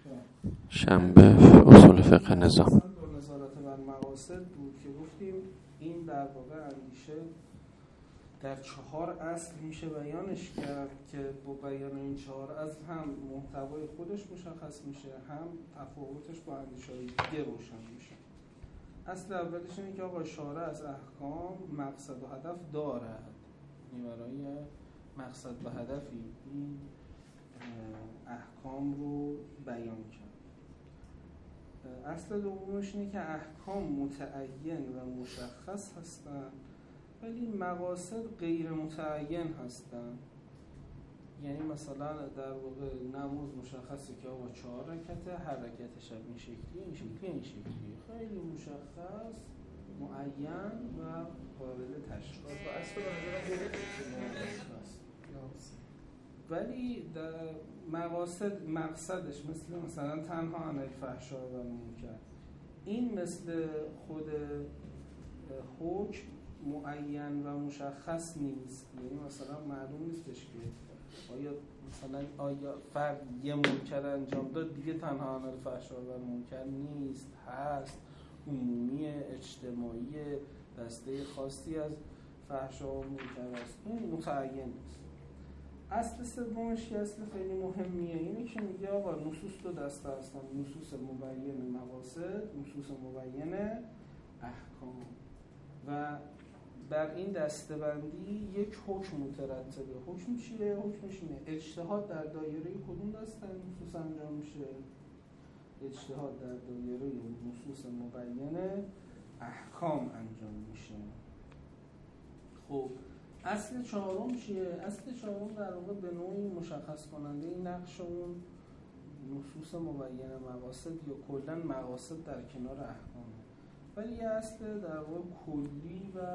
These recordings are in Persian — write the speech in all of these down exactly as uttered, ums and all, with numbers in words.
شنبه اصول فقه نظام. دو نظارت بر مقاصد بود که گفتیم این در واقع اندیشه در چهار اصل میشه بیانش کرد که با بیان این چهار اصل هم محتوای خودش مشخص میشه، هم تفاوتش با اندیشه‌های دیگه روشن میشه. اصل اولش اینه که آقا شارع از احکام مقصد و هدف دارد، یعنی برای مقصد و هدفی این احکام رو بیان کرد. اصل دومش اینه که احکام متعین و مشخص هستند ولی مقاصد غیر متعین هستند. یعنی مثلا در واقع نماز مشخصه که آقا چهار رکعته، هر رکعتش این شکلی این شکلی این شکلی، خیلی مشخص، معین و قابل تشخیص. و اصل ولی در مقاصد مقصدش مثل مثلا تنها عن الفحشاء و المنکر، این مثل خود حکم معین و مشخص نیست. یعنی مثلا معلوم نیستش که آیا مثلا آیا فرد یه منکر انجام داد دیگه تنها عن الفحشاء و المنکر نیست، هست، عمومی، اجتماعی، دسته خاصی از فحشا و منکر است، این متعین نیست. اصل سومش که اصل خیلی مهمیه اینه که میگه آقا نصوص دو دسته هستن، نصوص مبین مقاصد، نصوص مبین احکام، و بر این دسته‌بندی یک حکم مترتبه. حکم چیه؟ حکمش اینه اجتهاد در دایره کدوم دسته نصوص انجام میشه؟ اجتهاد در دایره نصوص مبین احکام انجام میشه. خب اصل چهارم چیه؟ اصل چهارم در واقع به نوعی مشخص کننده این نقش اون نصوص مبین مقاصد یا کلا مقاصد در کنار احکامه. ولی یه اصل در واقع کلی و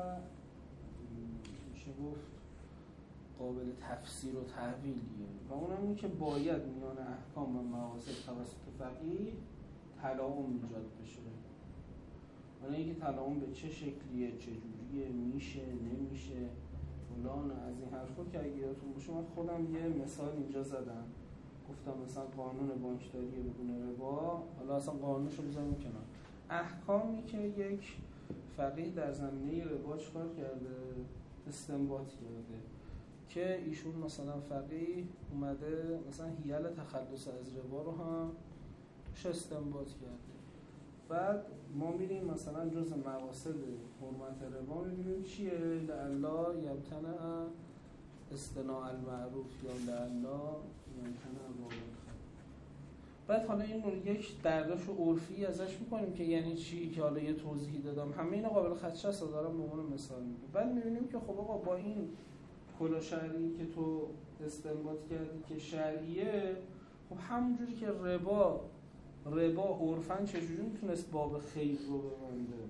میشه گفت قابل تفسیر و تحویلیه و اونم این که باید میان احکام و مقاصد توسط فقیه تلاعن ایجاد بشه. حالا اینکه تلاعن به چه شکلیه، چه جوریه، میشه، نمیشه، فلان از این حرفا که اگه یادتون باشه من خودم یه مثال اینجا زدم، گفتم مثلا قانون بانکداری بدون ربا، حالا اصلا قانونشو بذاریم کنار، احکامی که یک فقیه در زمینه ربا چکار کرده؟ استنباط کرده که ایشون مثلا فقیه اومده مثلا حیل تخلص از ربا رو هم چه استنباط کرده. بعد ما میریم مثلا جز مقاصد حرمت ربا میبینیم چیه؟ لعلا یمتنع اصطناع المعروف یا لعلا یمتنع الربا. بعد حالا این رو یک درداش عرفی ازش میکنیم که یعنی چی، که حالا یه توضیحی دادم، همه اینا قابل خدشه دارم به عنوان مثال میگم. بعد میبینیم که خب آقا با این کلا شرعی که تو استنباط کردی که شرعیه، خب همونجوری که ربا ربا عرفاً چجوری میتونست باب خیر رو ببنده،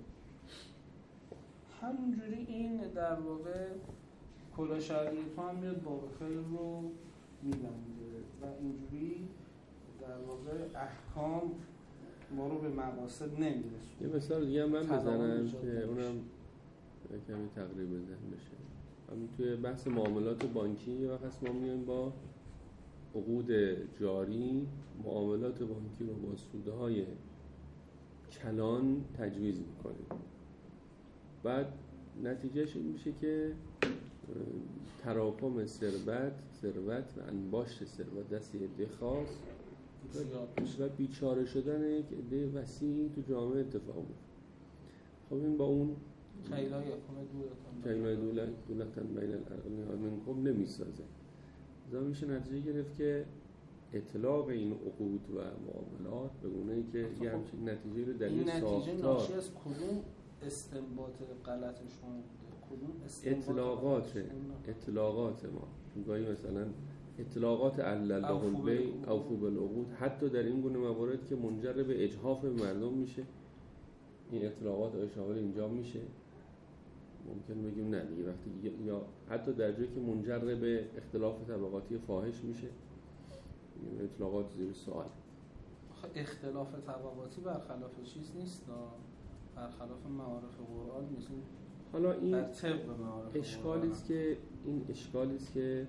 همونجوری این در واقع کلا شرعی تو هم میاد باب خیر رو میبنده و اینجوری در واقع احکام ما رو به مقاصد نمیرسونه. یه مثال دیگه من بزنم که اونم کمی تقریب ذهن بشه. همین توی بحث معاملات بانکی یه وقت ما میایم با عقود جاری معاملات بانکی رو با سودهای کلان تجویز میکنیم. بعد نتیجهش این میشه که تراکم ثروت ثروت و انباشت ثروت دست عده خاص و بیچاره شدن یک عده وسیع تو جامعه اتفاق میفته. خب این با اون کیلا یکم دولتن کیلا دولت دولتن بین الاغنیاء منکم نمیسازه. ازا میشه نتیجه گرفت که اطلاق این عقود و معاملات به گونه‌ای که یه همچین نتیجه رو در این ساختار، این نتیجه ناشی از کدوم استنباط غلطشون کدوم استنباط اطلاقات اطلاقات ما گاهی مثلا اطلاقات علل البیع اوفو بالعقود، حتی در این گونه موارد که منجر به اجحاف مردم میشه، این اطلاقات آیا شامل اینجا میشه؟ ممکن بگیم نه دیگه. وقتی یا حتی در جایی که منجر به اختلاف طبقاتی فاحش میشه، این اطلاقات زیر سوال. اختلاف طبقاتی برخلاف چیز نیست، برخلاف معارف قرآن نیست. حالا این در طب معارف اشکالی است که این اشکالی است که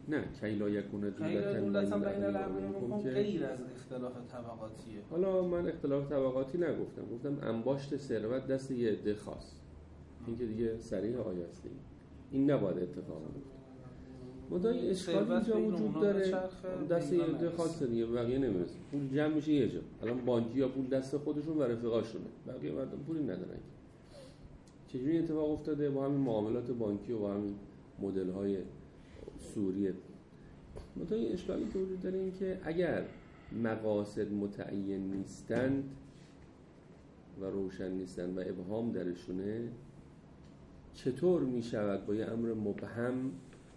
نه کیلا یکون دولتن بین الامرین که غیر از اختلاف طبقاتیه. حالا من اختلاف طبقاتی نگفتم، گفتم انباشت ثروت دست یه عده خاص، این که دیگه صریح آیسته این نباید اتفاق بیفته. مدای اشکال اینجا وجود داره، دست یه عده خاصه دیگه، بقیه نمیرسه، پول جمع میشه یه جا. الان بانکی‌ها پول دست خودشون و رفیقاشونه، بقیه مردم پولی ندارن. چجوری اتفاق افتاده؟ با همین معاملات بانکی و با همین مدل‌های سوریه. مدای اشکالی که وجود داره این که اگر مقاصد متعین نیستند و روشن نیستند و ابهام درشونه، چطور میشود با یه امر مبهم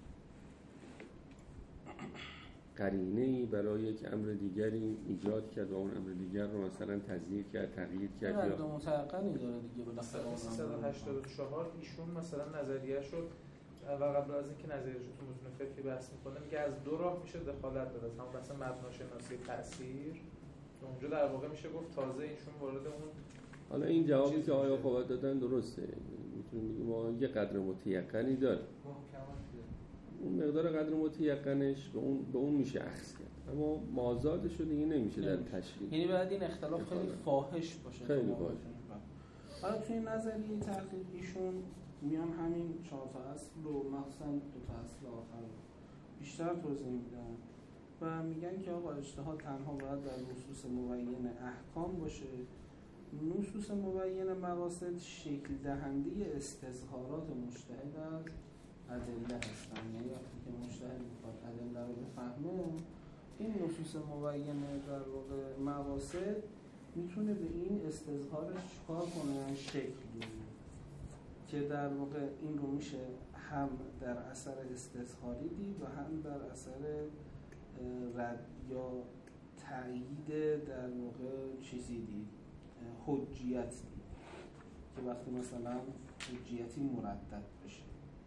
قرینه‌ای برای یک امر دیگری ایجاد کرد و اون امر دیگر رو مثلا تضییع کرد، تغییر کرد یا دو متعقنی داره دیگه. بالاخره سیصد و هشتاد و چهار ایشون مثلا نظریه شد و قبل از اینکه نظریه‌اش تو متون فقهی بحث می‌کنه میگه از دو راه میشه دخالت داد، از همون بحث مبناشناسی تأثیر که اونجا در واقع میشه گفت تازه ایشون وارد اون. حالا این جوابی که آیا خوبت دادن درسته، میتونیم بگیم ما یه قدر متیقنی داره، اون مقدار قدر متیقنش به اون به اون میشه اخذ کرد، اما مازادش رو دیگه نمیشه در تشریح. یعنی باید این اختلاف خیلی فاحش باشه. خیلی فاحش. حالا توی نظریه تحقیق ایشون میان همین چهار تا اصل رو مخصوصا دو تا اصل آخر رو بیشتر توضیح میدن و میگن که آقا اجتهاد تنها باید در نصوص مبین احکام باشه. نصوص مبین مقاصد شکل دهنده استظهارات مجتهد از ادله هستن، یعنی وقتی که مجتهد میخواد ادله رو بفهمه، این نصوص مبین در واقع مقاصد میتونه به این استظهارش چیکار کنه؟ شکل بده که در واقع این رو میشه هم در اثر استظهاری دید و هم در اثر رد یا تأیید در واقع چیزی دید، حجیت دید که وقتی مثلا حجیتی مردد بشه.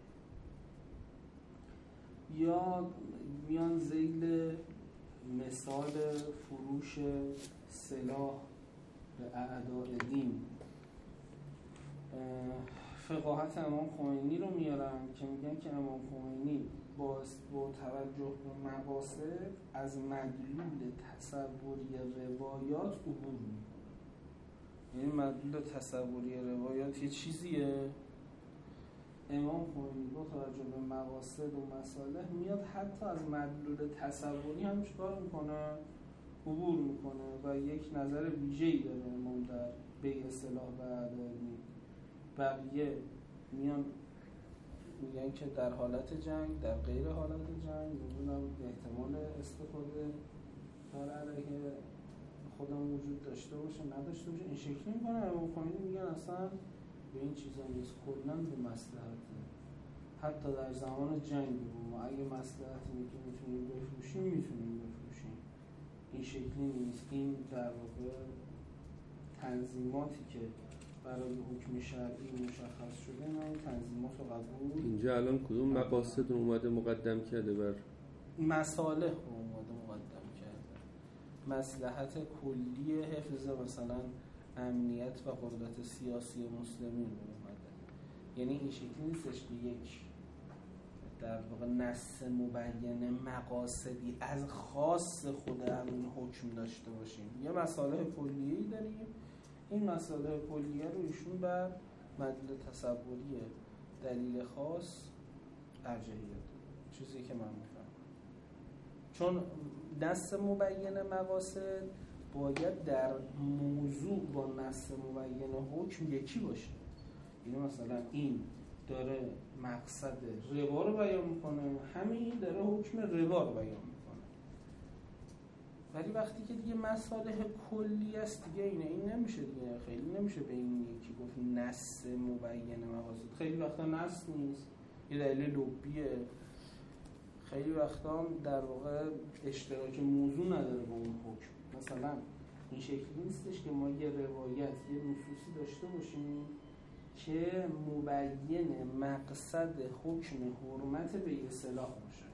یا میان ذیل مثال فروش سلاح به اعداء دین فقاهت امام خمینی رو میارن که میگن که امام خمینی با با توجه به مقاصد از مدلول تصوری روایات عبور میکنه. یعنی مدلول تصوری روایات یه چیزیه، امام خمینی با توجه به مقاصد و مصالح میاد حتی از مدلول تصوری هم چیکار میکنه؟ عبور میکنه و یک نظر ویژه‌ای داره امام در بیع سلاح و اعداء دین. بقیه میان میگن که در حالت جنگ، در غیر حالت جنگ، میدونم احتمال استفاده در علیه خودم وجود داشته باشه نداشته باشه، این شکلی میکنه. امام خمینی میگن اصلا به این چیزا نیست، کلاً به مصلحته. حتی در زمان جنگ ما اگه مصلحتی که میتونیم بفروشیم میتونیم بفروشیم، این شکلی نیست. این در واقع تنظیماتی که برای حکم شرعی مشخص شده، من این تنظیمات رو قبول. اینجا الان کدوم مقاصد رو اومده مقدم کرده بر مصالح رو اومده مقدم کرده؟ مصلحت کلی حفظ مثلا امنیت و قدرت سیاسی مسلمین رو اومده. یعنی این شکلی نیستش که یک در واقع نص مبین مقاصدی از خاص خود همین حکم داشته باشیم. یه مصالح کلیه‌ای داریم، این مصالح کلیه رو ایشون بر مدلول تصوری دلیل خاص ارجحیت داره، چیزی که من میفهمم. چون نص مبین مقاصد باید در موضوع با نص مبین حکم یکی باشه. یعنی مثلا این داره مقصد ربا رو بیان میکنه، همین داره حکم ربا رو بیان میکنه. ولی وقتی که دیگه مصالح کلی است دیگه اینه این نمیشه دیگه، خیلی نمیشه به این یکی گفت نص مبین مقاصد. خیلی وقتا نص نیست، یه دلیل لبیه، خیلی وقتا هم در واقع اشتراک موضوع نداره با اون حکم. مثلا این شکلی نیستش که ما یه روایت، یه نصوصی داشته باشیم که مبین مقصد حکم حرمت به یه سلاح باشه،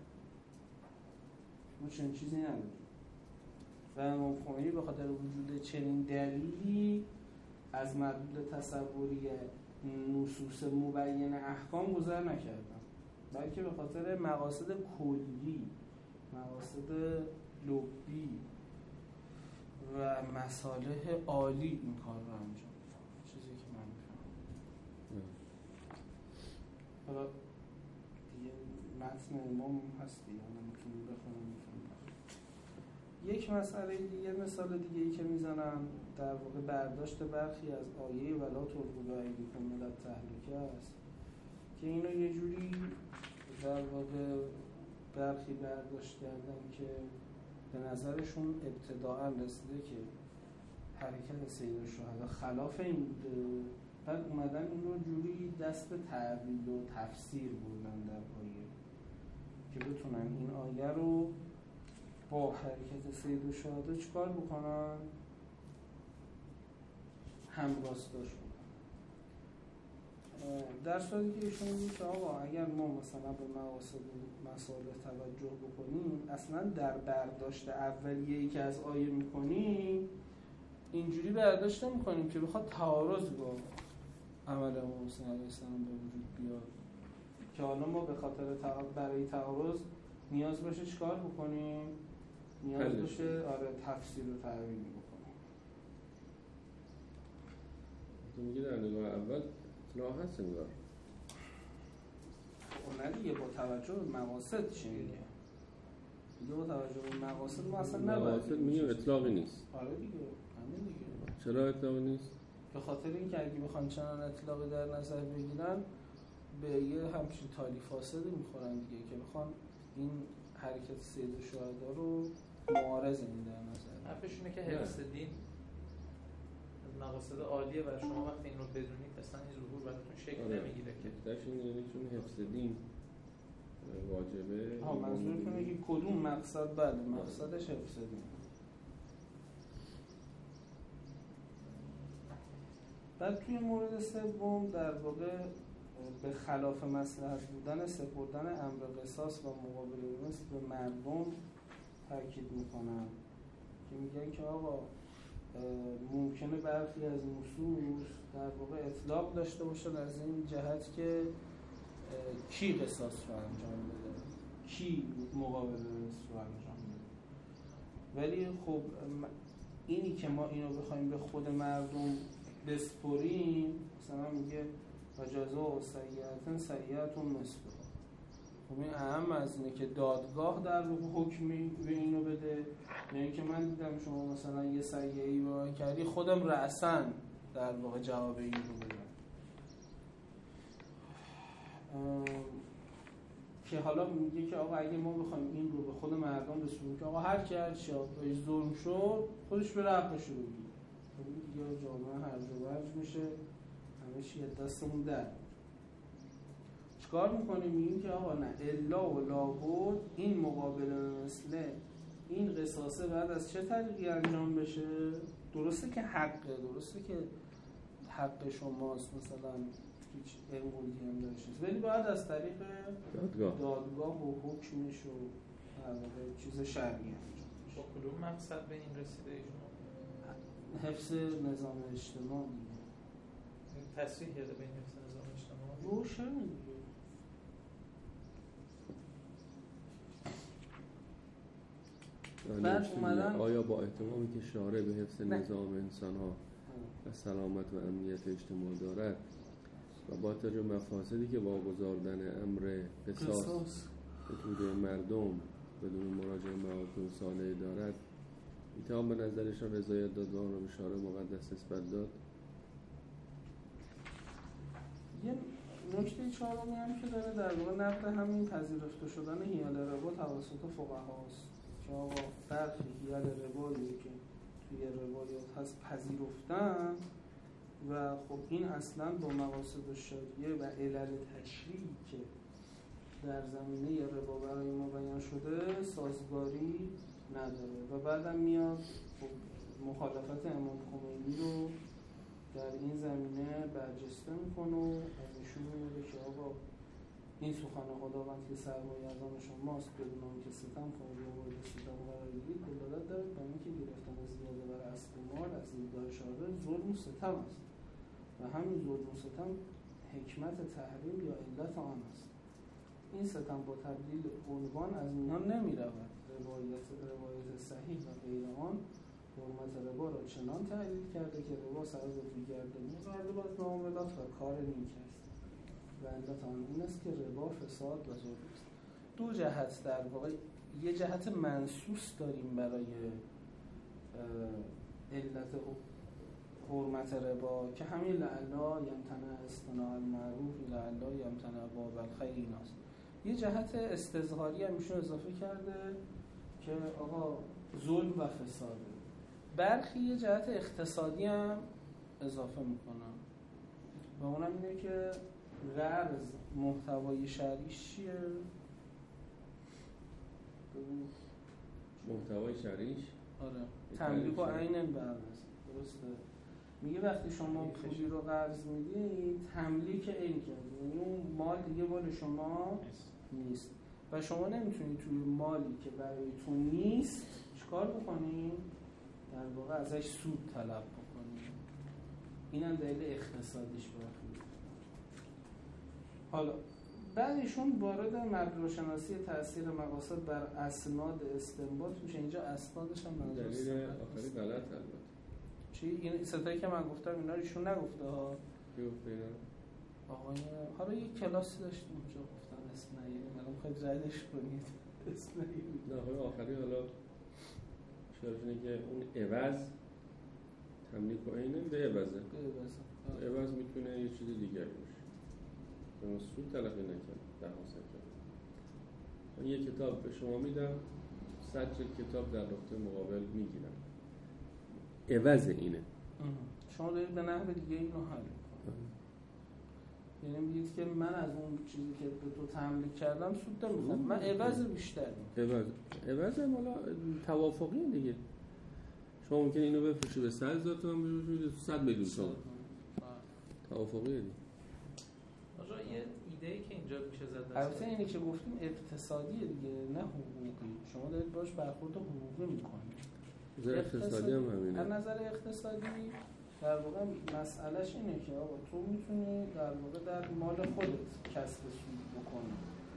ما چنین چیزی نداریم. و امام خمینی به خاطر وجود چنین دلیلی از مدلول تصوری نصوص مبین احکام گذر نکردن. بلکه به خاطر مقاصد کلی، مقاصد لبی و مصالح عالی این کار رو انجام میدن. چیزی که من میفهمم. حالا دیگه متن امام هستی یا نمیتونیم بخونیم میتونیم یک مسئله دیگه، مثال دیگه ای که میزنم در واقع برداشت برخی از آیه ولا تلقوا بایدیکم الی التهلکه است که اینو یه جوری در واقع برخی برداشت کردن که به نظرشون ابتداءً رسیده که حرکت سید الشهدا خلاف این بوده، بعد اومدن این رو جوری دست به تعبیل و تفسیر بردن در آیه که بتونن این آیه رو با حرکت سید الشهدا چیکار بکنن؟ همراستاش بکنن. در صورتی که ایشون میگه که آقا اگر ما مثلا به مقاصد و مصالح توجه بکنیم، اصلا در برداشت اولیه‌ای که از آیه میکنیم اینجوری برداشت نمی‌کنیم که بخواد تعارض با عمل امام حسین علیه السلام به وجود بیاد، که حالا ما به خاطر تعارض برای تعارض نیاز باشه چیکار بکنیم؟ نیاز باشه آره تفسیر و تعبیر بکنیم. تو میگی در نگاه اول اطلاع هست انگار. خب نه دیگه، با توجه به مقاصد چی میگه؟ دیگه با توجه به مقاصد ما اصلا نباید مقاصد میگه اطلاقی نیست. آره دیگه همین دیگه. چرا اطلاقی نیست؟ به خاطر اینکه اگه بخوان چنان اطلاقی در نظر بگیرن به یه همچین تالی فاسدی میخورن دیگه، که بخوان این حرکت سید الشهدا رو معارض این در نظر. حرفش اینه که حفظ دین مقاصد عالیه و شما وقتی این رو بدونید اصلا این ظهور براتون شکل آره. نمیگیره که داشت این یعنی چون حفظ دین واجبه. ها منظورتونه که کدوم مقصد؟ بله مقصدش حفظ دین. بعد توی مورد سوم در واقع به خلاف مصلحت بودن سپردن امر قصاص و مقابله مثل به مردم تاکید میکنن که میگن که آقا ممکنه برخی از نصوص در واقع اطلاق داشته باشن از این جهت که کی قصاص رو انجام بده، کی مقابله مثل رو انجام بده. ولی خب اینی که ما اینو بخوایم به خود مردم بسپریم، مثلا میگه و جزاء سیئة سیئة مثلها. خب این اهم از اینه که دادگاه در واقع حکمی به اینو بده، یعنی که من دیدم شما مثلا یه سیئه‌ای به من کردی، خودم رأساً در واقع جواب این رو بدم. که حالا میگه که آقا اگه ما بخوایم این رو به خود مردم بسپریم که آقا هر کی هر چی بهش ظلم شد خودش به حقش رو بگیره، خب دیگه جامعه هرج و مرج میشه، همه چی دستمون در. چیکار میکنیم؟ میگیم که آقا نه الا و لابد این مقابله مثله این قصاصه بعد از چه طریقی انجام بشه؟ درسته که حقه، درسته که حق شماست، مثلا هیچ ارمونی هم داشتید، ولی باید از طریق دادگاه, دادگاه و حکمش و در واقع چیز شرعی انجام بشه. با کدوم مقصد به این رسیده ایشون؟ حفظ نظام اجتماعی دیگه. تصریح کرده به این حفظ نظام اجتماعی؟ روشن دیگه. بعد اومدن آیا با احترامی که شارع به حفظ نظام انسان‌ها و سلامت و امنیت اجتماع دارد و با توجه به مفاسدی که با گذاردن امر قصاص به توده مردم بدون مراجعه محاکم صالحه دارد، میتوان به نظرشان رضایت داد و آن را به شارع مقدس نسبت داد؟ یه نکته چهارمی هم که داره در واقع نقد همین پذیرفته شدن حیل ربا توسط فقهاست که آقا برخی حیل ربایی که توی روایات هست پذیرفتن و خب این اصلا با مقاصد شریعه و علل تشریعی که در زمینه ربا برای ما بیان شده سازگاری نداره و بعدم میاد خب مخالفت امام خمینی رو در این زمینه برجسته میکنه و نشون میده که آقا این سخن خداوند که سرمایه از آن شماست بدون آن که ستم کنید و مورد ستم قرار گیرید دلالت داره به اینکه گرفتن زیاده بر اسب مال از دیدگاه شارع ظلم و ستم است و همین ظلم و ستم حکمت تحریم یا علت آن است. این ستم با تبدیل عنوان از میان نمی رود. روایت روایت صحیح و غیر آن حرمت ربا را چنان تحلیل کرده که ربا سبب بیگردانی مردم از معاملات و کار نیک است و علت آن این است که ربا فساد و ظلم است. دو جهت در واقع، یه جهت منصوص داریم برای علت حرمت ربا که همین لعلا یمتنع اصطناع المعروف لعلا یمتنع باب الخیر ایناست. یه جهت استظهاری هم ایشون اضافه کرده که آقا ظلم و فساده. برخی یه جهت اقتصادی هم اضافه میکنم و اونم اینه که قرض محتوای شرعیش چیه؟ محتوای شرعیش؟ آره تملیک و عین برنس. درسته. میگه وقتی شما پولی رو قرض میدید تملیک عین کردید، یعنی اون مال دیگه مال شما نیست و شما نمیتونید توی مالی که برایتون نیست چیکار بکنید؟ در واقع ازش سود طلب بکنید. اینم دلیل اقتصادیش برخورد. حالا بعد ایشون وارد مبناشناسی تاثیر مقاصد بر اسناد استنباط میشه. اینجا اسنادش هم منظور دلیل آخری غلط البته. چی؟ این ستایی که من گفتم اینا رو ایشون نگفته ها. کی گفته اینا؟ آقای حالا یک کلاسی داشتیم اونجا گفتن اسم نگیریم، الان میخواید ردش کنید اسم نگیریم. نه آقای آخری حالا اشاره اینه که اون عوض تملیک و عینه به عوضه. به عوض عوض میتونه یه چیز دیگری باشه. من سود تلقی نکنم، درخواست نکنم. من یه کتاب به شما میدم، صد کتاب در نقطه مقابل میگیرم. عوض اینه. شما دارید به نحو دیگه اینو حل کنید. یعنی میگید که من از اون چیزی که به تو تملیک کردم سود نمیخوام، من عوض بیشتر میخوام. عوض عوض هم حالا توافقی دیگه. شما ممکن اینو بفروشی به صد هزار تومان بفروشی صد میلیون تومان. توافقی دیگه. آجا یه ایده‌ای که اینجا میشه زد. البته اینی که گفتیم اقتصادیه دیگه، نه حقوقی. شما دارید باش برخورد حقوقی میکنید. نظر اقتصادی هم همینه. از نظر اقتصادی در واقع مسئلهش اینه که آقا تو میتونی در واقع در مال خودت کسب سود بکنی.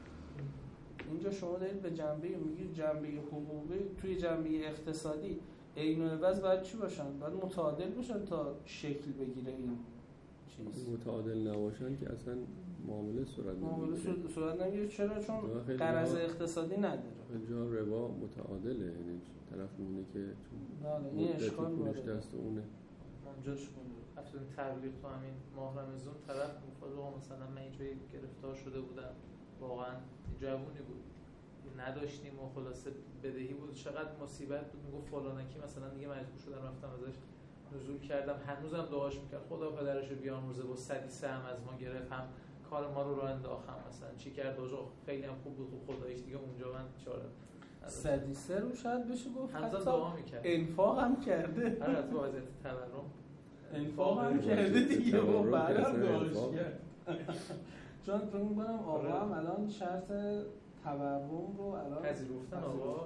اینجا شما دارید به جنبه میگید جنبه حقوقی، توی جنبه اقتصادی عین و عوض باید چی باشن؟ باید متعادل باشن تا شکل بگیره این چیز. متعادل نباشن که اصلا معامله صورت نمیگیره. معامله صورت نمیگیره. چرا؟ چون غرض اقتصادی نداره. اینجا ربا متعادله، یعنی طرف میونه که چون این اشکال پولش دست اونه. اونجاش افتون تبلیغ تو همین ماه رمضان طرف میگفت آقا مثلا من اینجا گرفتار شده بودم، واقعا جوونی بود، نداشتیم و خلاصه بدهی بود، چقدر مصیبت بود. میگفت فلانکی مثلا دیگه مجبور شدم رفتم ازش نزول کردم، هنوزم دعاش میکرد خدا پدرشو بیامرزه، با صدی سهم از ما گرفت، هم کار ما رو راه انداختم، مثلا چی کرد آقا خیلی هم خوب بود، خوب خداییش دیگه اونجا من چاره صدی سه رو شاید بشه گفت حتی دعا میکرد، انفاق هم کرده. هر از وضعیت تورم انفاق هم کرده دیگه و بعدم دعاش کرد. چون فکر می‌کنم آقا هم الان شرط تورم رو الان پذیرفتن آقا.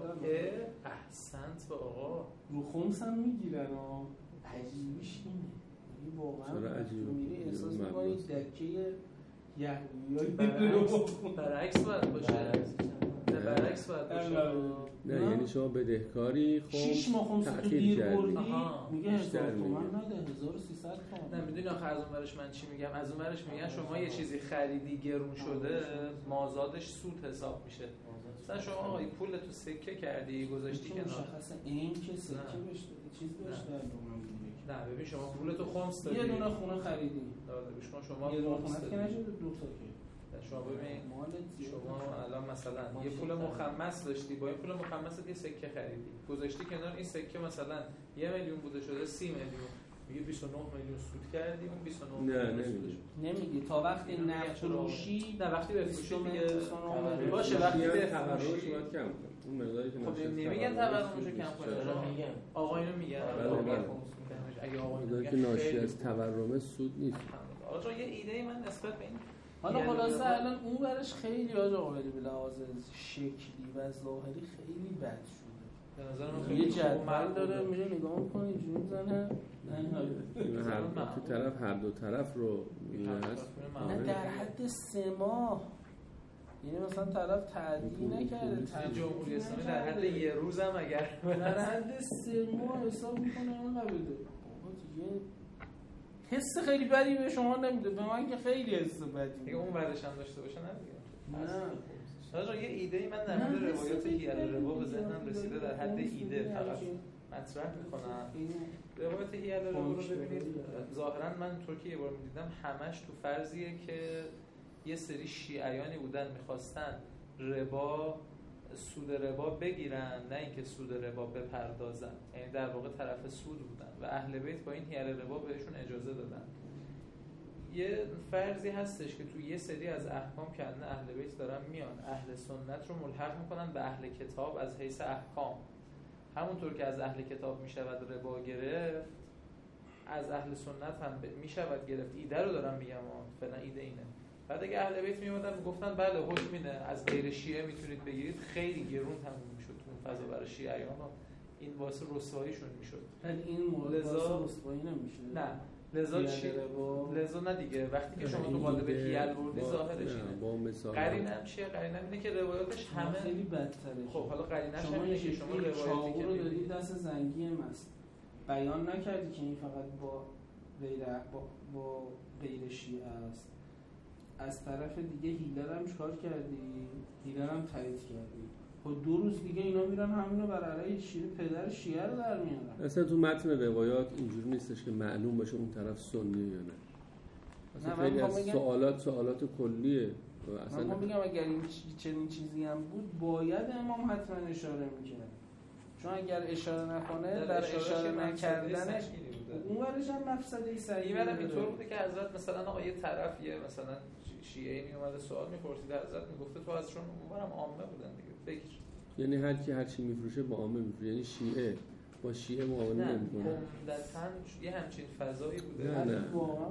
احسنت به آقا. رو خمس هم میگیرن و عجیبیش اینه. این واقعا میری احساس می‌کنی دکه یهودیای برعکس باید باشه. برعکس باید باشه. نه یعنی شما بدهکاری خب شش ماه خمس تو دیر بردی میگه هزار تومن نده، هزار و سیصد تومن. نه میدونی آخه از اون ورش من چی میگم؟ از اون ورش میگن شما یه چیزی خریدی گرون شده، مازادش سود حساب میشه. مثلا شما آقا این پول تو سکه کردی گذاشتی کنار، مشخصه این که سکه بهش چیز بهش در نه ببین شما پول تو خمس دادی، یه دونه خونه خریدی داده بهش شما یه دونه خونه که نشد دو تا که شما ببین شما الان مثلا یه پول مخمس داشتی، با این پول مخمست یه سکه خریدی گذاشتی کنار، این سکه مثلا یه میلیون بوده شده سی میلیون، میگه بیست و نه میلیون سود کردی، اون بیست و نه میلیون سودش نمیگی تا وقتی نفت فروشی، نه وقتی بفروشی دیگه باشه، وقتی بفروشی باید کم کن اون مقداری که خب نمیگن تورمشو کم کنه، میگن آقا اینو میگن اگه آقا اینو میگن که ناشی از تورم سود نیست. آقا یه ایده من نسبت به این حالا خلاصه الان اون برش خیلی آقا ولی به لحاظ شکلی و ظاهری خیلی بد شده. به نظر من خیلی یه جدول داره میره نگاه می‌کنه اینجوری میزنه هر تو طرف هر دو طرف رو می‌هست. نه در حد سه ماه یعنی مثلا طرف تعدی نکرده، جمهوری اسلامی در حد یه روز هم اگر در حد سه ماه حساب میکنه اینقدر بده. بابا دیگه حس خیلی بدی به شما نمیده، به من که خیلی حس بدی دیگه. اون بعدش هم داشته باشه نه دیگه. نه حالا یه ایده من در مورد روایات هیال ربا به ذهنم رسیده، در حد ایده فقط مطرح میکنم. روایت هیال ربا رو ببینید، ظاهرا من اونطور که یه بار میدیدم همش تو فرضیه که یه سری شیعیانی بودن میخواستن ربا سود ربا بگیرن، نه اینکه سود ربا بپردازن، یعنی در واقع طرف سود بودن و اهل بیت با این هیال ربا بهشون اجازه دادن. یه فرضی هستش که تو یه سری از احکام که اهل بیت دارن میان اهل سنت رو ملحق میکنن به اهل کتاب از حیث احکام. همونطور که از اهل کتاب میشود ربا گرفت، از اهل سنت هم میشود گرفت. ایده رو دارم میگم، فعلا ایده اینه. بعد اگه اهل بیت میومدن میگفتن بله حکم اینه از غیر شیعه میتونید بگیرید، خیلی گرون تموم میشد تو اون فضا برای شیعیان و این واسه رسواییشون میشد. ولی این مورد واسه رسوایی نمیشه. نه لذا چی؟ لذا نه دیگه. وقتی که شما تو قالب هیل بردی ظاهرش اینه. قرینه هم چیه؟ قرینه اینه که روایاتش همه خیلی بدتره. خب حالا قرینه شما اینه که شما روایاتی رو دادی دست زنگی مست، بیان نکردی که این فقط با غیر با, با غیر شیعه است. از طرف دیگه هیلر هم چکار کردی؟ هیلر هم تایید کردی. خب دو روز دیگه اینا میرن همینو بر علیه شیعه پدر شیعه رو در میارن. اصلا تو متن روایات اینجوری نیستش که معلوم باشه اون طرف سنیه یا نه. اصلا خیلی از بگم... سوالات سوالات کلیه. اصلا من میگم اگر این چنین چیزی هم بود باید امام حتما اشاره میکرد. چون اگر اشاره نکنه در اشاره, اشاره نکردنش اون ورش هم مفسده سریع میبرم اینطور بوده که حضرت مثلا آقا یه طرف یه مثلا شیعه می اومده سوال میپرسید، حضرت میگفته تو ازشون اونورم عامه بودن دیگه فکر، یعنی هر کی هر چی میفروشه با عامه میفروشه، یعنی شیعه با شیعه معامله نمیکنه. نه عمدتاً یه همچین فضایی بوده. نه نه واقعا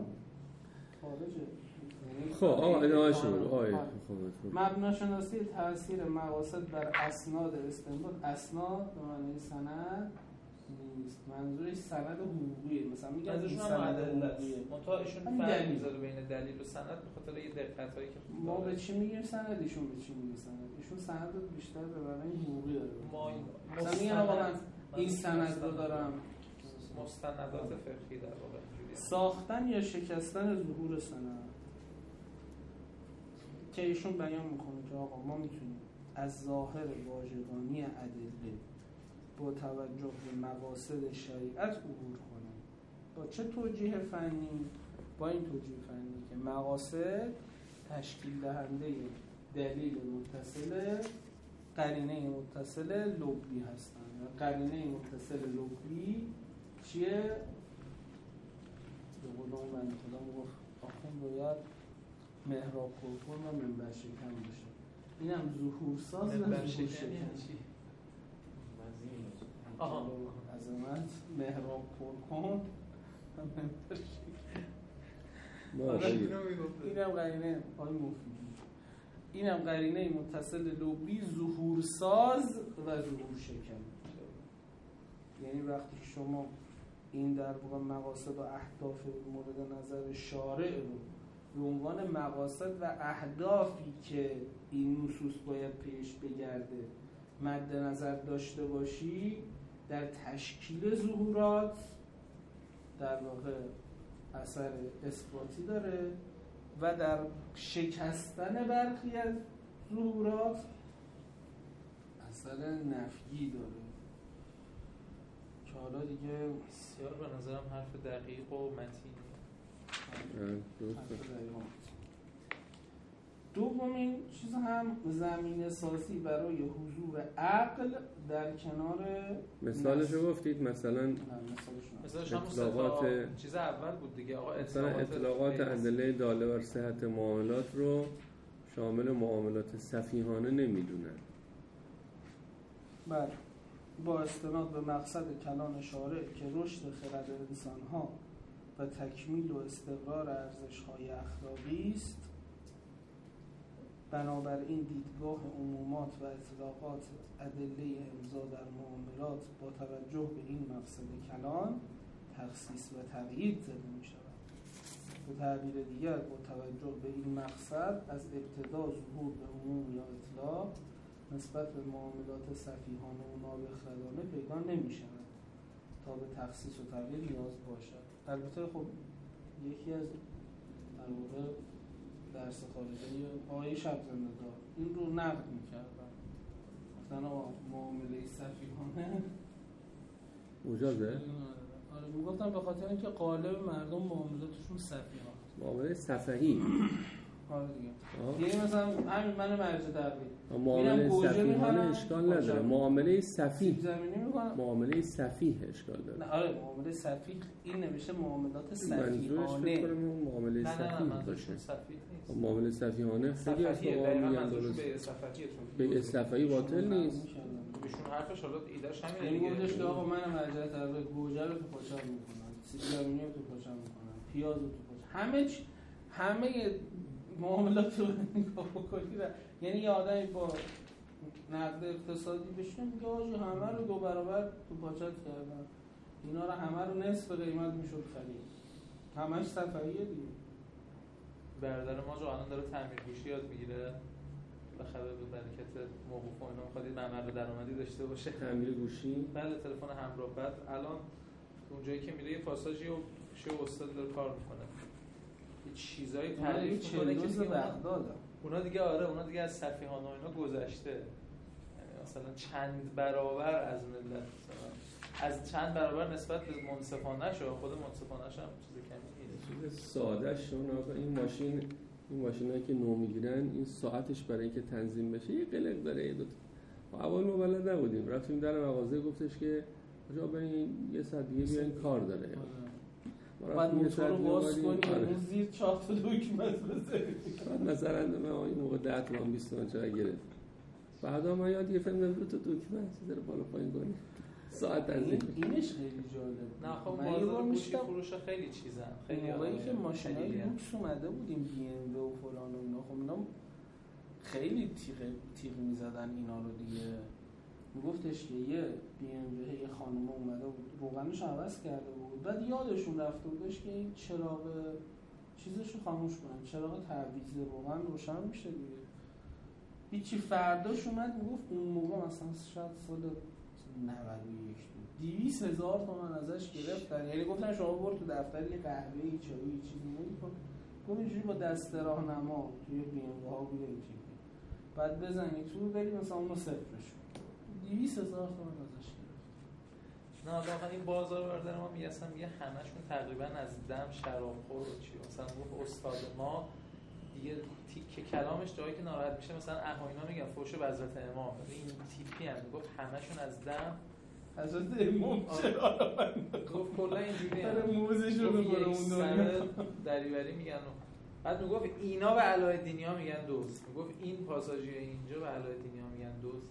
خارجه. خب آقا ادامه شروع آیه مبناشناسی تاثیر مقاصد بر اسناد استنباط. اسناد به معنی سند نیست، منظورش سند حقوقیه. مثلا میگن منظورشون سند حقوقیه، منتها ایشون فرق میذاره بین دلیل و سند به خاطر یه دقتایی که ما به چی میگیم سند، ایشون به چی میگه سند. ایشون سند رو بیشتر به معنی حقوقی داره. ما مثلا میگن آقا من این سند رو دارم. مستندات فقهی در واقع ساختن یا شکستن ظهور سند که ایشون بیان میکنه که آقا ما میتونیم از ظاهر واژگانی ادله با توجه به مقاصد شریعت عبور کنیم. با چه توجیه فنی؟ با این توجیه فنی که مقاصد تشکیل دهنده دلیل متصل قرینه متصل لغوی هستند. قرینه متصل لغوی چیه؟ به قول اون بنده خدا میگفت آخون باید محراب پرکن و منبر شکن باشه. اینم ظهور ساز و ظهور شکن. آها عظمت محراب پرکن و منبر شکن. اینم قرینه آی مفیدی. اینم قرینه متصل لغوی ظهور ساز و ظهور شکن. یعنی وقتی شما این در واقع مقاصد و اهداف مورد نظر شارع رو به عنوان مقاصد و اهدافی که این نصوص باید پیش بگرده مد نظر داشته باشی، در تشکیل ظهورات در واقع اثر اثباتی داره و در شکستن برخی از ظهورات اثر نفیی داره. که حالا دیگه بسیار به نظرم حرف دقیق و متینی. دومین چیز هم زمینه سازی برای حضور عقل در کنار مثالشو گفتید مثلا مثالش هم اطلاقات چیز اول بود دیگه آقا، مثلا اطلاقات ادله داله بر صحت معاملات رو شامل معاملات سفیهانه نمیدونن. بله، با استناد به مقصد کلام شارع که رشد خرد انسان‌ها و تکمیل و استقرار ارزش‌های اخلاقی است، بنابراین دیدگاه عمومات و اطلاقات ادله امضا در معاملات با توجه به این مقصد کلان تخصیص و تقیید زده می‌شود. به تعبیر دیگر با توجه به این مقصد از ابتدا ظهور به عموم یا اطلاق نسبت به معاملات سفیهانه و نابخردانه پیدا نمی شود تا به تخصیص و تغییر نیاز باشد. البته خب یکی از در واقع درس خارجی آقای شب زنده دار این رو نقد می‌کردن، مثلا معامله سفیهانه مجازه؟ آره میگفتم به خاطر اینکه قالب مردم معاملاتشون سفیهانه، معامله سفهی. آره دیگه. یعنی مثلا همین من مرجع دقیق معامله سفیهانه اشکال نداره، معامله سفیه زمینی میکنم، معامله سفیه اشکال داره. نه آره معامله سفیه این نوشته معاملات سفیهانه. سفیهانه معامله نه سفیه نه باشه. سفیه نیست. معامله سفیهانه خیلی از موقع میگن درست. به سفیه باطل نیست. بهشون حرفش حالا ایدهش همینه دیگه. این گفتش که آقا من مرجع تقریبا گوجه رو تو پاچم میکنم، سیب زمینی رو تو پاچم میکنم، پیاز رو تو پاچم، همه چی همه معاملات رو نگاه بکنی. یعنی یه آدمی با نقد اقتصادی بشینه میگه آجی همه رو دو برابر تو پاچت کردن، اینا رو همه رو نصف قیمت میشد خرید، همش صفحیه دیگه. برادر ما جو الان داره تعمیرگوشی یاد میگیره، بخره به برکت موقوف و اینا میخواد این معمر درآمدی داشته باشه. تعمیر گوشی؟ بله تلفن همراه. بعد الان اون جایی که میره یه پاساژی و شو استاد داره کار میکنه، یه چیزایی تعریف میکنه که دیگه بغداد اونا دیگه آره اونا دیگه از سفیهانه و اینا گذشته. یعنی مثلا چند برابر از ملت، مثلا از چند برابر نسبت به منصفانه شو، خود منصفانه هم چیز کمی نیست. چیز ساده شون آقا این ماشین این ماشینایی که نو میگیرن این ساعتش برای اینکه تنظیم بشه یه قلق داره. یه دو تا اول ما بلد نبودیم، رفتیم در مغازه گفتش که آقا بریم یه ساعت دیگه بیاین کار داره. بعد موتور رو باز کنی اون زیر چاپ دکمه بزنی. مثلا من این موقع ده تومن بیست تومن چقدر گرفت. بعدا من یاد گرفتم دو تا دکمه است داره بالا پایین کنی. ساعت تنظیم. اینش خیلی جالب. نه خب بازار گوشی فروش خیلی چیزن. خیلی موقعی که ماشینای لوکس اومده بودیم بی ام و فلان و اینا، خب اینا خیلی تیغ تیغ می‌زدن اینا رو دیگه. میگفتش که یه بی ام یه خانم اومده بود روغنش عوض کرده بود، بعد یادشون رفته بودش که این چراغ چیزشو خاموش کنن، چراغ تعویض روغن روشن میشه دیگه. هیچی فرداش اومد میگفت اون موقع مثلا شاید سال نود و یک بود دویست هزار تومان ازش گرفتن. یعنی گفتن شما برو تو دفتر یه قهوه ای چایی چیزی نمی‌کن، گفت اینجوری با دست راهنما توی بی ام ها بوده چیزی، بعد بزنی تو بری مثلا اونو صفرش دویست هزار تومان ازش گرفت. نه واقعا این بازار برادر ما میگه اصلا میگه همشون تقریبا از دم شرابخور و چی، مثلا گفت استاد ما دیگه تیکه کلامش جایی که ناراحت میشه مثلا اهاینا میگن فوش به حضرت امام، این تیپی هم گفت همشون از دم حضرت امام چرا گفت کلا اینجوری داره موزشون رو برای اون دنیا دریوری میگن. بعد میگفت اینا به علایالدینیا میگن دوست، میگفت این پاساژی اینجا به علایالدینیا میگن دوست.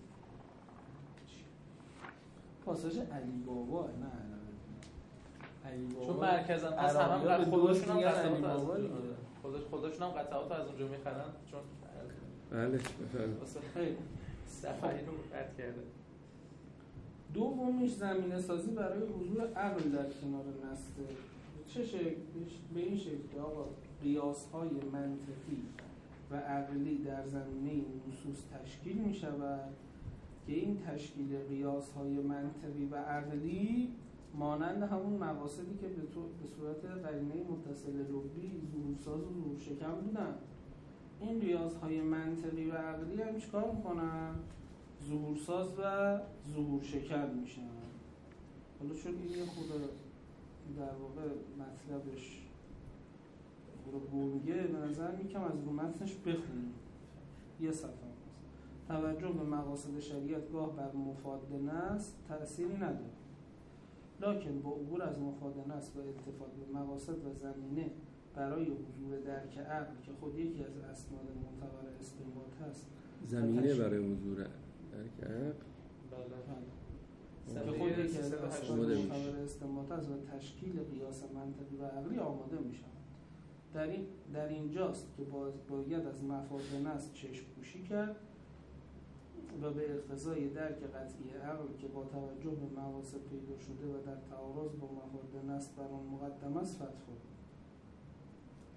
پاساژ علی بابا نه علی بابا چون مرکزن پس هم خودشون هم قطعات از خودش خودشون هم قطعات از اونجا میخرن چون بله بفرمایید صفحه‌ای رو قطع کرده. دومیش زمینه سازی برای حضور عقل در کنار نسته. چه شکل؟ به این شکل که آقا قیاس‌های منطقی و عقلی در زمینه نصوص تشکیل می شود که این تشکیل قیاس‌های منطقی و عقلی مانند همون مقاصدی که به, به صورت قرینه متصل لبی ظهورساز و ظهورشکن بودن، این قیاس‌های منطقی و عقلی هم چیکار میکنن؟ ظهورساز و ظهورشکن میشن. حالا چون این یه خود در واقع مطلبش رو گنگه به نظر میکم از رو متنش بخونیم یه صفحه. توجه به مقاصد شریعت گاه بر مفاد نص تأثیری نداره، لکن با عبور از مفاد نص و التفات به مقاصد و زمینه برای حضور درک عقل که خود یکی از اسناد معتبر استنباط هست، زمینه برای حضور درک عقل بله که خود یکی از اسناد معتبر استنباط هست و تشکیل قیاس منطقی و عقلی آماده میشن. در این در اینجاست که باید از مفاد نص چشم پوشی کرد و به اقتضای درک قطعی عقل که با توجه به مقاصد پیدا شده و در تعارض با مفاد نص بر آن مقدم است فتح.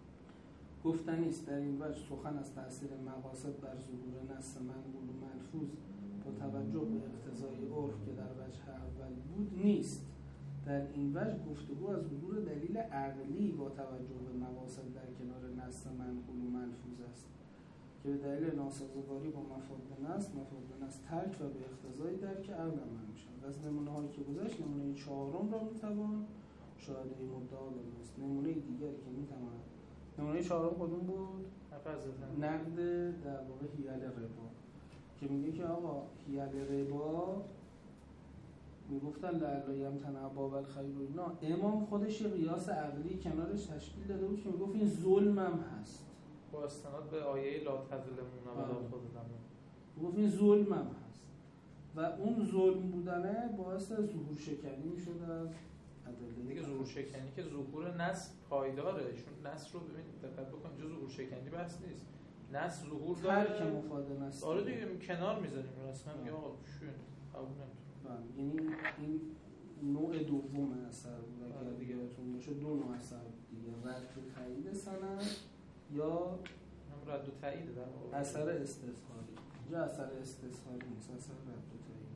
گفتنی است در این وجه سخن از تأثیر مقاصد بر ظهور نص منقول و ملفوظ با توجه به اقتضای عرف که در وجه اول بود نیست. در این وجه گفتگو از حضور دلیل عقلی با توجه به مقاصد در کنار نص منقول و ملفوظ است که به دلیل ناسازگاری با مفاد نص مفاد نص ترک و به اقتضای درک عقل عمل میشن. از نمونه هایی که گذشت نمونه چهارم را میتوان شاهده مدعا دانست. نمونه دیگری که میتواند نمونه چهارم کدوم بود؟ نقد در واقع حیل ربا که میگه که آقا حیل ربا میگفتن لعل یمتنع باب الخیر و اینا، امام خودش یه قیاس عقلی کنارش تشکیل داده بود که میگفت این ظلم هم هست با استناد به آیه لا تظلمون ولا تظلمون، میگفت این ظلم هم هست و اون ظلم بودنه باعث ظهور شکنی میشد از ادله دیگه. ظهور شکنی که ظهور نص پایداره، ایشون نص رو ببین دقت بکن، اینجا ظهور شکنی بحث نیست، نص ظهور داره که مفاد نص آره دیگه کنار میذاریم رسما میگه آقا شون قبول نمی‌کنه. یعنی این نوع دوم اثر بود اگر دیگه بهتون باشه، دو نوع اثر دیگه، رد و تایید سند یا هم رد و تایید در واقع اثر استظهاری. اینجا اثر استظهاری نیست، اثر رد و تایید.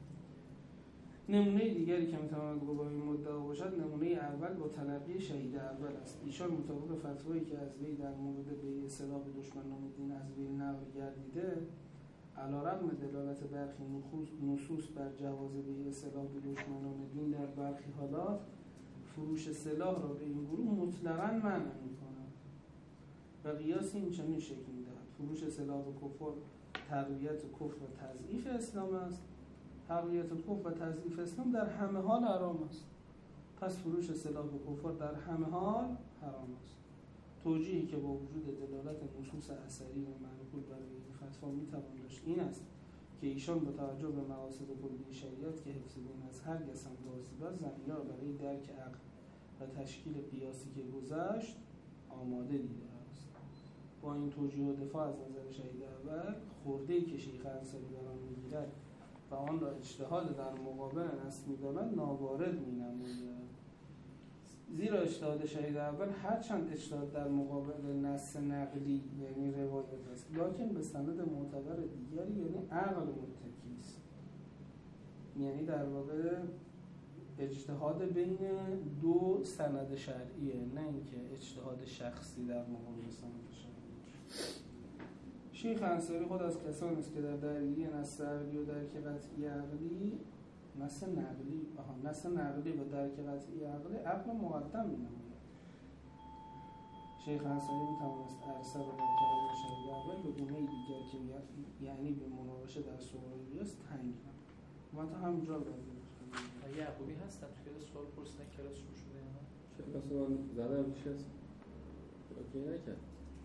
نمونه دیگری که میتواند با این مدعا باشد نمونه اول با تلقی شهید اول است. ایشان مطابق فتوایی که از وی در مورد بیع سلاح به دشمنان دین از وی نقل گردیده، علی‌رغم دلالت برخی نصوص بر جواز بیع سلاح به دشمنان دین در برخی حالات، فروش سلاح را به این گروه مطلقاً منع می‌کند و قیاس این چنین شکل می‌دهد: فروش سلاح به کفار تقویت کفر و تضعیف اسلام است. تقویت کفر و تضعیف اسلام در همه حال حرام است، پس فروش سلاح به کفار در همه حال حرام است. توجیهی که با وجود دلالت نصوص اثری و منقول برای این فتوا میتوان داشت این است که ایشان با توجه به مقاصد کلی شریعت که حفظ دین از هر گسم واجب زمینه را برای درک عقل و تشکیل قیاسی که گذشت آماده دیده است. با این توجیه و دفاع از نظر شهید اول، خورده‌ای که شیخ انصاری بر آن میگیرد و آن را اجتهاد در مقابل نص می‌داند ناوارد می‌نماید، زیرا اجتهاد شهید اول هرچند اجتهاد در مقابل نص نقلی یعنی روایت است، لکن به سند معتبر دیگری یعنی عقل متکی است. یعنی در واقع اجتهاد بین دو سند شرعیه، نه اینکه اجتهاد شخصی در مقابل سند شرعی. شیخ انصاری خود از کسانی است که در درگیری نص عقلی و درک قطعی عقلی نص نقلی آها نص نقلی و درک قطعی عقلی عقل مقدم می‌نماید. شیخ انصاری می‌توانست ارسل و در کلام شهید اول به گونه دیگر که یعنی به مناقشه در سوال قیاس تنگ کنه. ما تا همینجا رو بردیم. یعقوبی هستن تو کلاس سوال پرسیدن کلاس شروع شده یا نه؟ کلاس من زدم چیز اوکی نکرد.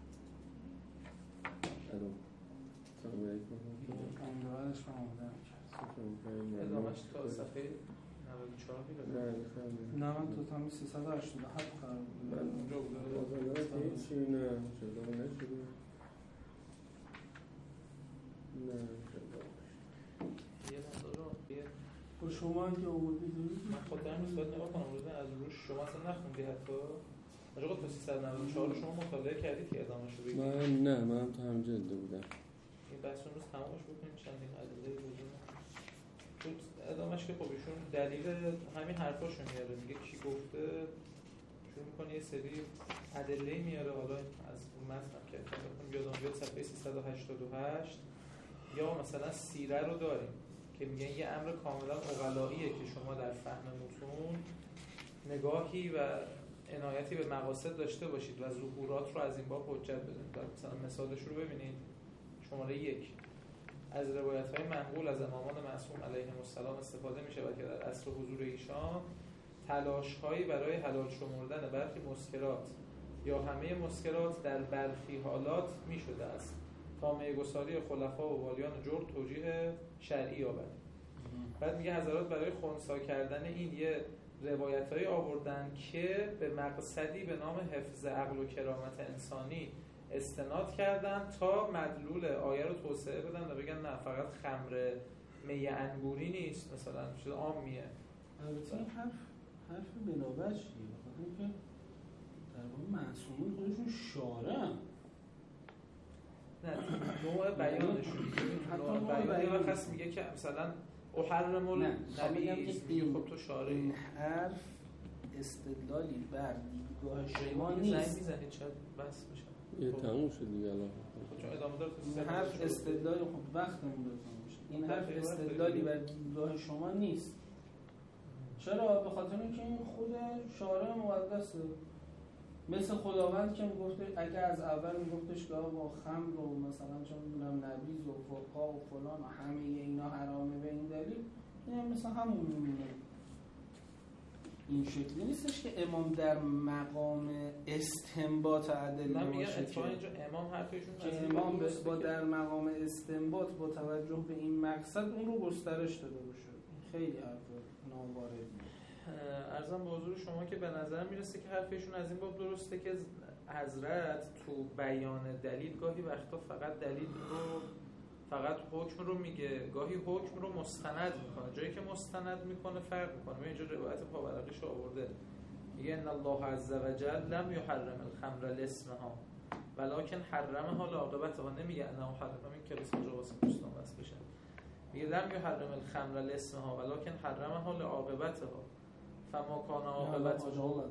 الو سلام علیکم. امیدوارش فهمیدم کرد. ادامهش تا صفحه نود و چهار میره. نه نه من تو تامی سیصد و هشتاد و هفت قرار بود. من اونجا بودم. بازم هیچی نه چرا نشده؟ نه چرا؟ یه مقدار یه با شما که آوردی دارید؟ من خودم مثلا نگاه کنم روزه از روش شما اصلا نخوندی حتی آقا تا سیصد و نود و چهار شما مطالعه کردید که ادامهش رو بگید؟ من نه من تو هم جلده بودم. این بحث اون روز تمامش بکنیم چندین عدده بودیم چون ادامهش که خب ایشون دلیل همین حرفاشو میاره، میگه کی گفته، شروع میکنه یه سری ادله میاره. حالا از اون متن که بخونم یادم بیاد صفحه سیصد و هشتاد و هشت یا مثلا سیره رو داریم که میگن یه امر کاملا عقلاییه که شما در فهم متون نگاهی و عنایتی به مقاصد داشته باشید و ظهورات رو از این باب حجت بدونید. مثلا مثالش رو ببینید، شماره یک: از روایت‌های منقول از امامان معصوم علیهم السلام استفاده میشه و که در عصر حضور ایشان تلاش‌هایی برای حلال شمردن برخی مسکرات یا همه مسکرات در برخی حالات میشده است تا میگساری خلفا و والیان جور توجیه شرعی یابد. بعد میگه حضرات برای خنثی کردن این یه روایت‌هایی آوردن که به مقصدی به نام حفظ عقل و کرامت انسانی استناد کردن تا مدلول آیه رو توسعه بدن و بگن نه فقط خمر می انگوری نیست، مثلا چیز عامیه. البته این حرف حرف بلاوجهیه، بخاطر اینکه در واقع معصومین خودشون شارعن. نه نوع بیانشون حتی نوع بیان یه وقت میگه که مثلا احرم النبیز میگه خب تو شارعی. این حرف استدلالی بر دیدگاه شما نیست. زنگ میزنید شاید بس بشه یه تموم شد دیگه الان چون ادامه داره. این حرف استدلالی خب وقتمون تموم شد. این حرف استدلالی بر دیدگاه شما نیست. چرا؟ به خاطر اینکه این خود شارع مقدسه. مثل خداوند که میگفته اگه از اول میگفتش که با خمر و مثلا چون میدونم نبیذ و فرقا و فلان و همه اینا حرامه به این دلیل، این هم مثل همون میمونه. این شکلی نیستش که امام در مقام استنباط ادله باشه. که اینجا امام حرفشون که امام با در مقام استنباط با توجه به این مقصد اون رو گسترش داده باشه. خیلی حرف ناواردی. عرضم به حضور شما که به نظر میرسه که حرفشون از این باب درسته که حضرت تو بیان دلیل گاهی وقتا فقط دلیل رو فقط حکم رو میگه، گاهی حکم رو مستند میکنه. جایی که مستند میکنه فرق میکنه. من اینجا روایت پاورقیش آورده میگه ان الله عز وجل لم یحرم الخمر لاسمها ولکن حرمها لعاقبتها. نمیگه انه حرم این که بسم جواز دوستان بس بشه. میگه لم یحرم الخمر لاسمها ولکن حرمها لعاقبتها فما کان عاقبت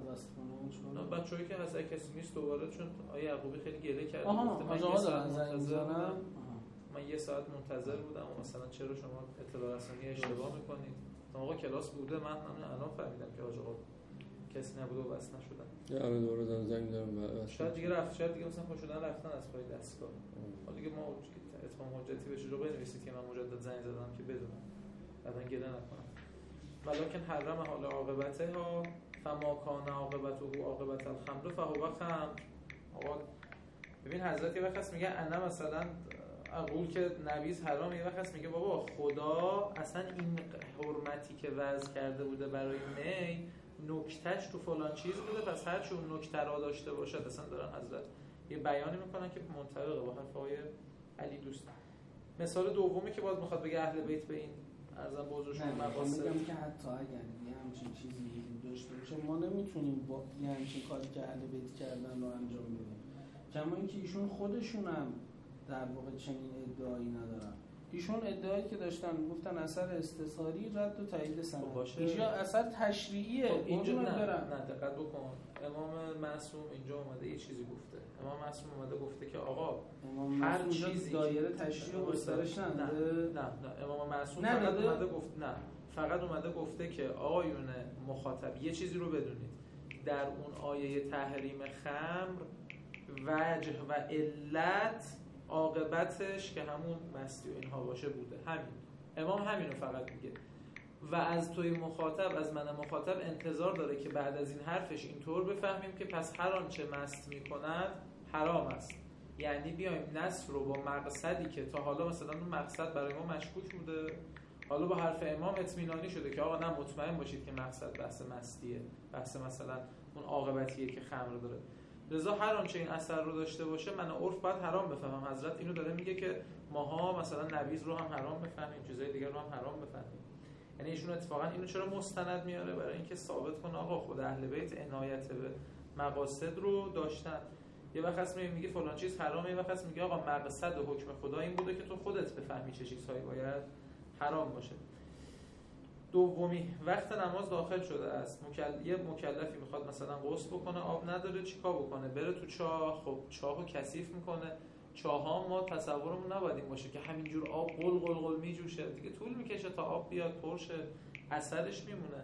بچه‌ای که هست کسی نیست دوباره چون آیه یعقوبی خیلی گله کرد گفته من یه ساعت منتظر بودم من یه ساعت منتظر بودم و مثلا چرا شما اطلاع رسانی اشتباه میکنید؟ آقا کلاس بوده من الان فهمیدم که آقا کسی نبوده و بس نشدن. یه الان دوباره زن زنگ دارم شاید دیگه رفت شاید دیگه مثلا خوشودن رفتن از پای دستگاه. حالا دیگه ما اتمام حجتی بشه رو بنویسید که من مجدد زنگ زدم که بدونم بعدن گله نکنم. ولکن حرم حال عاقبته ها فما کان عاقبته عاقبت الخمر فهو خمر. آقا ببین حضرت یه وقت میگه انا مثلا اقول که نبیذ حرام، یه وقت میگه بابا خدا اصلا این حرمتی که وضع کرده بوده برای می نکتهش تو فلان چیز بوده پس هر چی اون نکته را داشته باشه اصلا دارن حضرت یه بیانی میکنن که منطبقه با حرفای علی دوست. مثال دومی که باز میخواد بگه اهل بیت به این ارزم بزرگشون مقاصد میگم که حتی اگر یه همچین چیزی داشته باشه ما نمیتونیم با یه همچین کاری که اهل بیت کردن رو انجام بدیم. کما اینکه ایشون خودشون هم در واقع چنین ادعایی ندارن. ایشون ادعایی که داشتن گفتن اثر استثاری رد و تایید سند. اینجا اثر تشریعیه. خب اینجا نه نه دقت بکن. امام معصوم اینجا اومده یه چیزی گفته. امام معصوم اومده گفته که آقا هر چیزی دایره تشریع و گسترش نده. نه نه امام معصوم فقط اومده گفت نه فقط اومده گفته که آقایون مخاطب یه چیزی رو بدونید در اون آیه تحریم خمر وجه و علت عاقبتش که همون مستی و اینها باشه بوده. همین امام همینو فقط میگه و از توی مخاطب از من مخاطب انتظار داره که بعد از این حرفش اینطور بفهمیم که پس هر آنچه مست میکند حرام است. یعنی بیایم نص رو با مقصدی که تا حالا مثلا اون مقصد برای ما مشکوک بوده حالا با حرف امام اطمینانی شده که آقا نه مطمئن باشید که مقصد بحث مستیه، بحث مثلا اون عاقبتیه که خمر داره. لذا هر آنچه این اثر رو داشته باشه من عرف باید حرام بفهمم. حضرت اینو داره میگه که ماها مثلا نبیذ رو هم حرام بفهمیم، چیزای دیگر رو هم حرام بفهمیم. یعنی ایشون اتفاقا اینو چرا مستند میاره؟ برای اینکه ثابت کنه آقا خود اهل بیت عنایت به مقاصد رو داشتن. یه وقت میگه فلان چیز حرامه، یه وقت میگه آقا مقصد و حکم خدا این بوده که تو خودت بفهمی چه چیزهایی باید حرام باشه. دومی وقت نماز داخل شده است. مکل... یه مکلفی میخواد مثلا غسل بکنه آب نداره چیکار بکنه؟ بره تو چاه. خب چاهو کثیف میکنه. چاها ما تصورمون نباید این باشه که همینجور آب قل قل قل میجوشه دیگه، طول میکشه تا آب بیاد پرشه اثرش میمونه.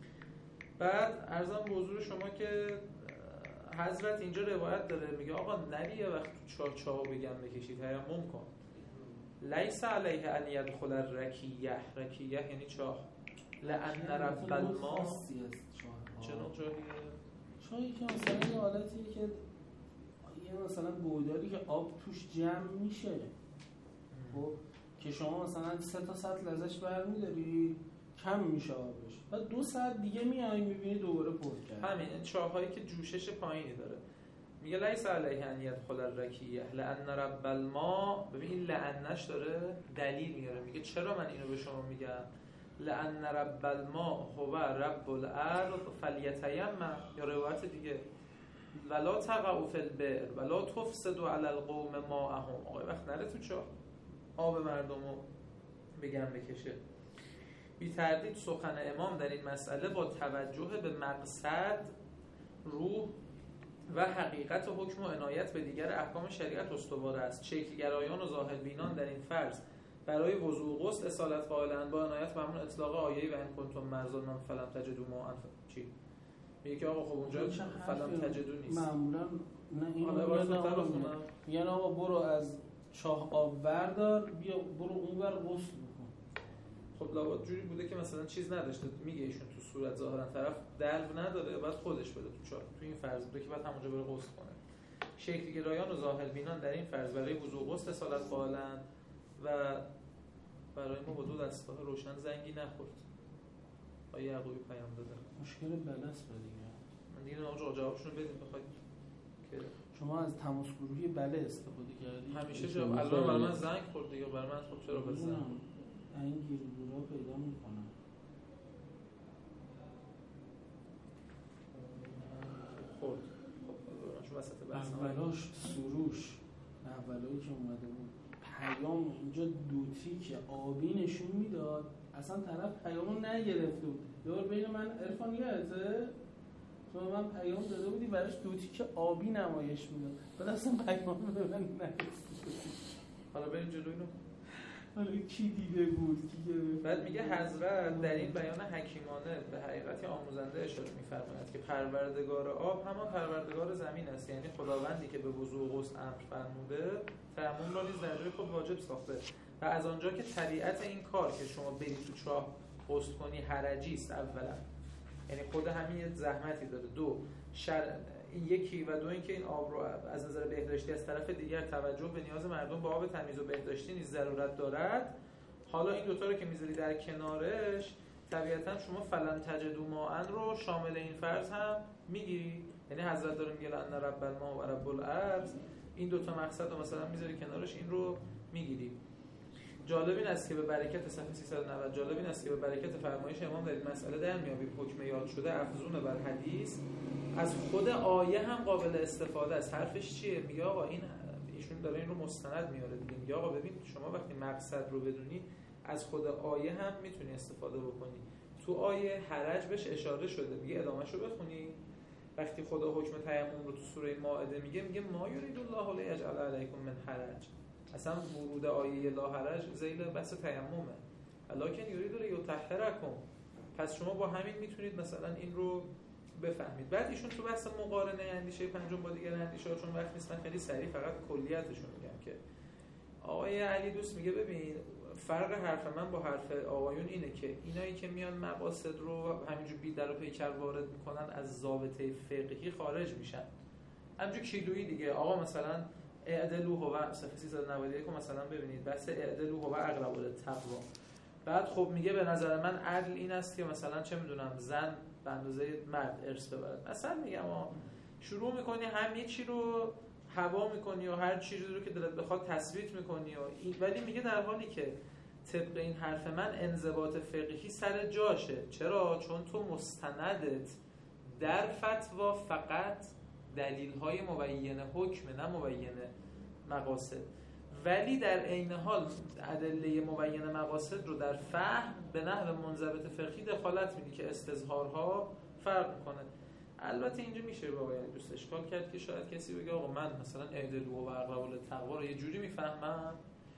بعد عرضم به حضور شما که حضرت اینجا روایت داره میگه آقا نری یه وقت تو چاه چاهو بگم بکشید تیمم کن. لیس علیه ان یدخل الرکیه. رکیه یعنی چاه. لأن رب الماء چنون چاهیه؟ چاهی که مثلا یه حالتیه که یه مثلا گودالی که آب توش جمع میشه خب که شما مثلا سه تا سطل ازش برمیداری کم میشه آبش و دو ساعت دیگه میای میبینی دوباره پر کرد. همین چاهایی که جوشش پایینی داره. میگه لیس علیه ان یدخل الرکیه لأن رب الماء. ببین این لعنش داره دلیل میاره. میگه چرا من اینو به شما میگم؟ لأن رب الماء هو رب الارض فلیتیمم. یا روایت دیگه ولا تقعوا فی البئر ولا تفسدوا علی القوم ماءهم. آقای وقت نره تو چاه آب مردمو بگم بکشه. بی تردید سخن امام در این مسئله با توجه به مقصد، روح و حقیقت حکم و عنایت به دیگر احکام شریعت استوار است. شکل‌گرایان و ظاهربینان در این فرض برای وضوء و غسل اصالت قائلند با عنایت به همون اطلاق آیه‌ای و ان کنتم مرضی فلم تجدوا ماء چی میگه که آقا خب اونجا فلم تجدوا نیست معمولا. نه این رو میگن آقا برو از چاه آب بردار بیا برو اونور غسل بکن. خب لابد جوری بوده که مثلا چیز نداشته، میگه ایشون تو صورت ظاهرا طرف دلو نداره بعد خودش بده تو چاه، تو این فرض بوده که بعد همونجا بره غسل کنه. شکل‌گرایان و ظاهربینان در این فرض برای وضوء و غسل اصالت قائلند و برای ما با دو دستگاه روشن زنگی نخورد. آیه یعقوبی پیام داده مشکل بلس با دیگه. من دیگه آقا جوابشون بدیم بخواید که شما از تماس گروهی بله استفاده کردید. همیشه جواب الان برای من زنگ خورد دیگه، برای من خب چرا بزنم این گیرگورا پیدا میکنم. خورد خب وسط بحث اولاش سروش اولایی که اومده بود پیام اینجا دوتی که آبی نشون میداد، اصلا طرف پیامو نگرفته بود. یار بین من عرفان یادته تو من پیام داده بودی براش دوتی که آبی نمایش میداد بعد اصلا پیام به من نرسید. حالا بریم جلو اینو. حالا کی دیده بود کی گرفت. بعد میگه حضرت در این بیان حکیمانه به حقیقت آموزنده اشاره می‌فرماید که پروردگار آب همان پروردگار زمین است، یعنی خداوندی که به وضوء و غسل امر فرموده تیمم را نیز در جای خود واجب ساخته و از آنجا که طبیعت این کار که شما بری تو چاه غسل کنی حرجی است، اولا یعنی خود همین یه زحمتی داره، دو شر... این یکی و دو اینکه این آب رو از نظر بهداشتی از طرف دیگر توجه به نیاز مردم با آب تمیز و بهداشتی نیز ضرورت دارد. حالا این دوتا رو که میذاری در کنارش طبیعتا شما فلن تجدوا ماء رو شامل این فرض هم میگیری، یعنی حضرت داره میگه ان رب الماء و رب الارض، این دوتا مقصد رو مثلا میذاری کنارش این رو میگیری. جالب این است که به برکت صفحه سیصد و نود جالب این است که به برکت فرمایش امام در این مسئله در میابیم حکم یاد شده افزون بر حدیث از خود آیه هم قابل استفاده است. حرفش چیه؟ میگه آقا این ایشون داره این رو مستند میاره دیگه، میگه آقا ببین شما وقتی مقصد رو بدونی از خود آیه هم میتونی استفاده بکنی. تو آیه حرج بهش اشاره شده، میگه ادامهش رو بخونی. وقتی خدا حکم تیمم رو تو سوره مائده میگه میگه ما یرید الله لیجعل علیکم من حرج، اصلا ورود آیه لا حرج ذیل بحث تیممه، لکن یرید لیطهرکم، پس شما با همین میتونید مثلا این رو بفهمید. بعد ایشون تو بحث مقارنه اندیشه پنجم با دیگر اندیشه ها، چون وقت نیست من خیلی سریع فقط کلیتشون میگم که آقای علی دوست میگه ببین فرق حرف من با حرف آقایون اینه که اینایی که میان مقاصد رو همینجور بی در و پیکر وارد میکنن از ضابطه فقهی خارج میشن. همینجور کیلویی دیگه آقا مثلا اعدلوا هو صفحه سیصد و نود و یک مثلا ببینید بحث اعدلوا هو اقرب للتقوا. بعد خب میگه به نظر من عدل این است که مثلا چه میدونم زن به اندازه مرد ارث ببرد. مثلا میگم شروع میکنی هم یه چی رو هوا میکنی و هر چیزی رو که دلت بخواد تثبیت میکنی و این، ولی میگه در حالی که طبق این حرف من انضباط فقهی سر جاشه. چرا؟ چون تو مستندت در فتوا فقط دلیل‌های مبین حکم نه مبین مقاصد، ولی در عین حال ادله مبین مقاصد رو در فهم به نحو منضبط فقهی دخالت میدی که استظهارها فرق میکنه. البته اینجا میشه با یعنی دوست اشکال کرد که شاید کسی بگه آقا من مثلا اعدلوا و اقرب للتقوا رو یه جوری میفهمم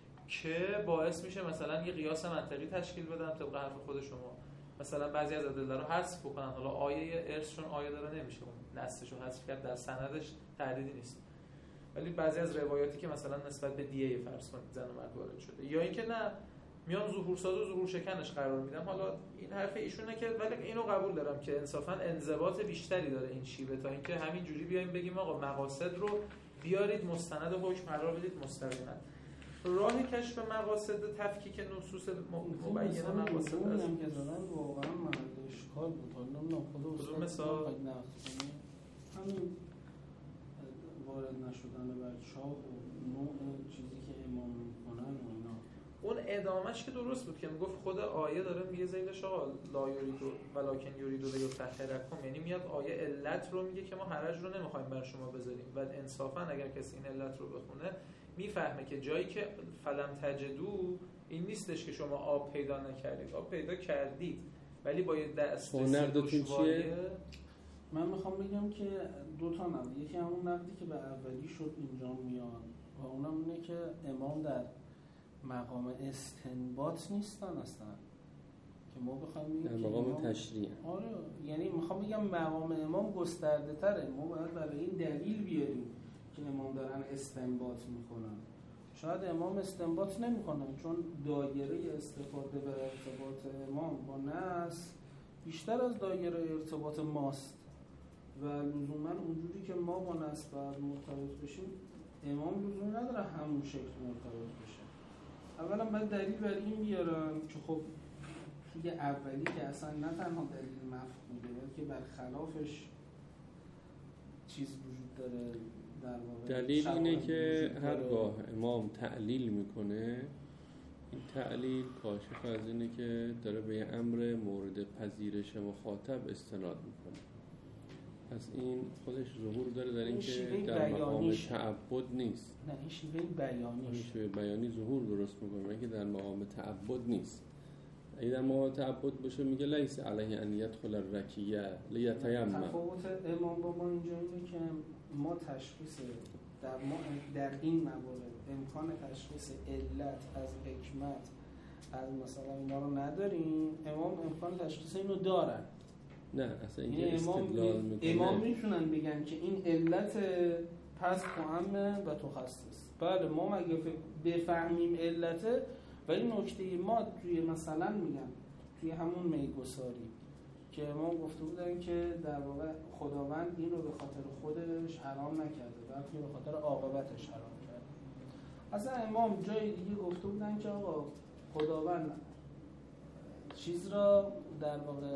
که باعث میشه مثلا یه قیاس منطقی تشکیل بدم طبق حرف خود شما، مثلا بعضی از ادله رو حذف بکنن. حالا آیه ارث چون آیه داره نمیشه اون نصش رو حذف کرد، در سندش تردیدی نیست، ولی بعضی از روایاتی که مثلا نسبت به دیه فرض کنید زن و مرد وارد شده یا اینکه نه میان ظهور ساز و ظهور شکنش قرار میدم. حالا این حرف ایشونه که ولی اینو قبول دارم که انصافا انضباط بیشتری داره این شیوه تا اینکه همین جوری بیایم بگیم آقا مقاصد رو بیارید مستند حکم قرار بدید مستقیما. راه کشف مقاصد تفکیک نصوص مبین مقاصد است که دارن واقعا محل اشکال بود. حالا نمیدونم خدا کدوم مثال همین وارد نشدن بر چاه و نوع چیزی که امام میکنن و اینا اون ادامهش که درست بود که میگفت خود آیه داره میگه زیدش آقا لا یریدو ولکن یریدو لیطهرکم، یعنی میاد آیه علت رو میگه که ما حرج رو نمیخوایم بر شما بذاریم و انصافا اگر کسی این علت رو بخونه میفهمه که جایی که فلم تجدو این نیستش که شما آب پیدا نکردید، آب پیدا کردید ولی با یه دسترسی دشواری. من میخوام بگم که دو تا نقد، یکی همون نقدی که به اولی شد اینجا میاد و اونم اینه که امام در مقام استنباط نیستن اصلا که ما بخوایم بگیم در مقام تشریع. آره یعنی میخوام بگم مقام امام گسترده تره، ما باید برای این دلیل بیاریم که امام دارن استنباط میکنن. شاید امام استنباط نمیکنن چون دایره استفاده و ارتباط امام با نص بیشتر از دایره ارتباط ماست و لزوما اونجوری که ما با نص باید مرتبط بشیم امام لزوم نداره همون شکل مرتبط بشه. اولا باید دلیل برای این بیارن که خب توی اولی که اصلا نه تنها دلیل مفهومه بلکه برخلافش چیز وجود داره. در واقع دلیل اینه که هرگاه امام تعلیل میکنه این تعلیل کاشف از اینه که داره به یه امر مورد پذیرش مخاطب استناد میکنه. پس این خودش ظهور داره در این که در مقام تعبد نیست. نه این شیوه بیانیش شیوه بیانی ظهور درست میکنه که در مقام تعبد نیست. اگه در مقام تعبد باشه میگه لیس علیه ان یدخل الرکیه لیتیمم. تفاوت امام با ما اینجا اینه که ما تشخیص در ما در این موارد امکان تشخیص علت از حکمت از مثلا اینا رو نداریم، امام امکان تشخیص اینو دارن. نه اصلا اینکه استدلال میکنه امام میتونن بگن که این علت پس معمم و تخصص. بله ما مگه بفهمیم علته و این نکته ما توی مثلا میگن توی همون میگساری که امام گفته بودن که در واقع خداوند این رو به خاطر خودش حرام نکرده بلکه به خاطر عاقبتش حرام کرده. اصلا امام جای دیگه گفته بودن که آقا خداوند چیز را در واقع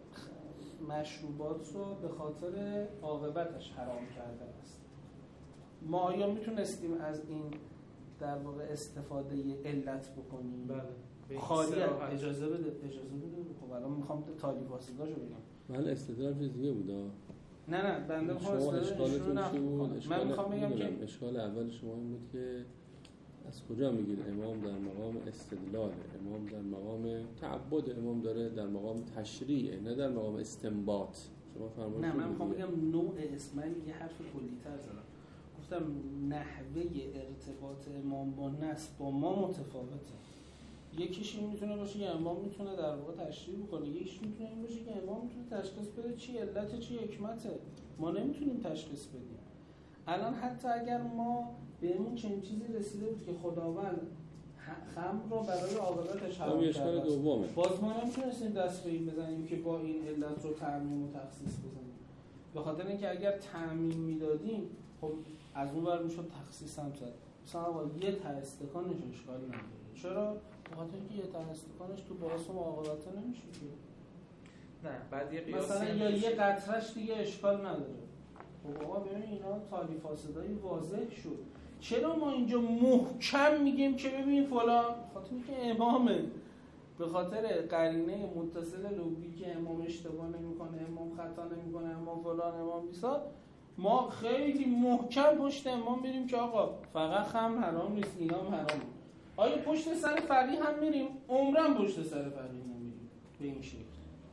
مشروبات رو به خاطر عاقبتش حرام کرده است. ما آیا میتونستیم از این در واقع استفاده علت بکنیم؟ بله. خالی اجازه بده اجازه بده. خب الان میخوام تالیف واسطاشو بگم. بله استدلال چیز دیگه بود. نه نه بنده میخوام اشکالتون چی بود؟ من میخوام بگم که اشکال اول شما این بود که از کجا میگید امام در مقام استدلال، امام در مقام تعبد، امام داره در مقام تشریع نه در مقام استنباط. شما فرمودید نه من میخوام بگم نوع اسم، من یه حرف کلی‌تر زدم. گفتم نحوه ارتباط امام با نص با ما متفاوته. یکیش این میتونه باشه که امام میتونه در واقع تشریح بکنه، یکیش میتونه این باشه که امام میتونه تشخیص بده چی علت چی حکمته. ما نمیتونیم تشخیص بدیم. الان حتی اگر ما بهمون چنین چیزی رسیده بود که خداوند خمر رو برای عاقبتش حرام کرده است، باز ما نمیتونستیم دست به این بزنیم که با این علت رو تعمیم و تخصیص بزنیم. به خاطر اینکه اگر تعمیم میدادیم خب از اون ور میشد تخصیص هم زد. مثلا آقا یه ته استکانش اشکالی نداره. چرا؟ به خاطر اینکه یه ته استکانش تو باعث عاقبت نمیشه که. نه بعد یه قیاسی مثلا یا یه قطرهش دیگه اشکال نداره. خب آقا ببین اینا تالی فاسدایی واضح شد. چرا ما اینجا محکم میگیم که ببین فلان؟ خاطر اینکه امامه، به خاطر قرینه متصل لوبی که امام اشتباه نمیکنه، امام خطا نمیکنه، امام فلان، امام بیسار، ما خیلی محکم پشت امام میریم که آقا فقط خمر حرام نیست، اینا هم حرامه. آیا پشت سر فقیه هم میریم؟ عمرم پشت سر فقیه نمیریم به این شکل.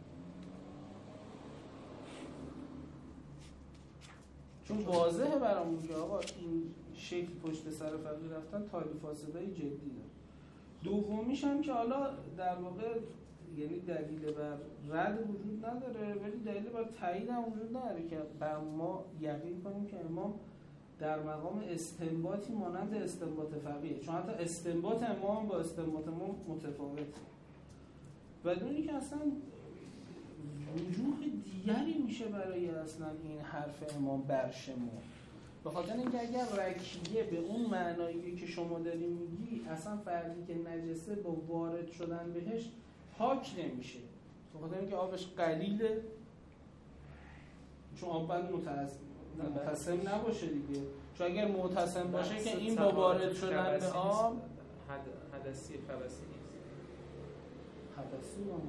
چون واضحه برامون که آقا این شکل پشت سر فقیه رفتن تالی فاسدای جدی داره. دومیش هم که حالا در واقع یعنی دلیل بر رد وجود نداره ولی دلیل بر تایید هم وجود نداره که بر ما یقین کنیم که امام در مقام استنباطی مانند استنباط فقیه، چون حتی استنباط امام با استنباط ما متفاوته. بدونی که اصلا وجوه دیگری میشه برای اصلا این حرف امام برشمو، به خاطر اینکه اگر رکیه به اون معنایی که شما داری میگی اصلا فردی که نجسه با وارد شدن بهش پاک نمیشه، به خاطر اینکه آبش قلیله، چون آب باید متعصم نباشه دیگه، چون اگر معتصم باشه که این با وارد شدن به آب حد حدثی خبثی نیست. حدثی با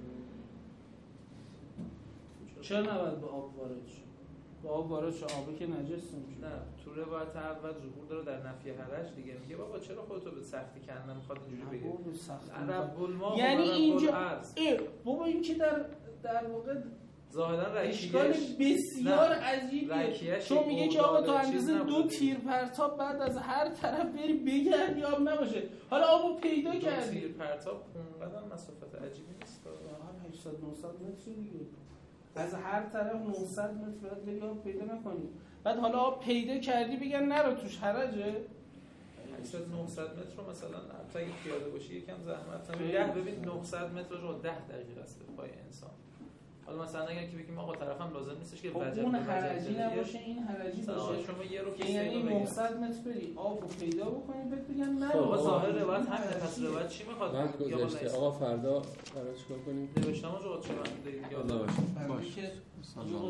چرا نباید به آب وارد شد؟ به آب وارد شد، آبی که نجس نمیشه. نه تو روایت اول ظهور داره در نفی حرج دیگه، میگه بابا چرا خودتو به سختی کردن میخواد اینجوری بگه رب الماء یعنی اینجا ای بابا این که در در واقع ظاهرا اشکال بسیار عجیبیه، چون میگه که آقا تو اندازه دو تیر پرتاب بعد از هر طرف بری بگردی آب نباشه. حالا آبو پیدا کردی، تیر پرتاب اونقدر مسافت عجیبی نیست، هشتصد نهصد متر دیگه، از هر طرف نهصد متر بعد بری آب پیدا نکنی، بعد حالا آب پیدا کردی بگن نرو توش حرجه. هشتصد نهصد متر رو مثلا حتی اگه پیاده باشی یکم زحمت نمیشه. ببین نهصد متر رو ده دقیقه است به پای انسان. حالا مثلا اگر که بگیم آقا طرفم لازم نیستش که وجب اون حرجی نباشه، این حرجی باشه، شما یه رو یعنی نهصد متر بری آبو پیدا بکنی بعد بگن نه آقا ظاهر روایت همین، پس روایت چی میخواد بعد گذشته آقا فردا قرار چیکار کنیم؟ نوشتم آقا چه من دیگه باشه باشه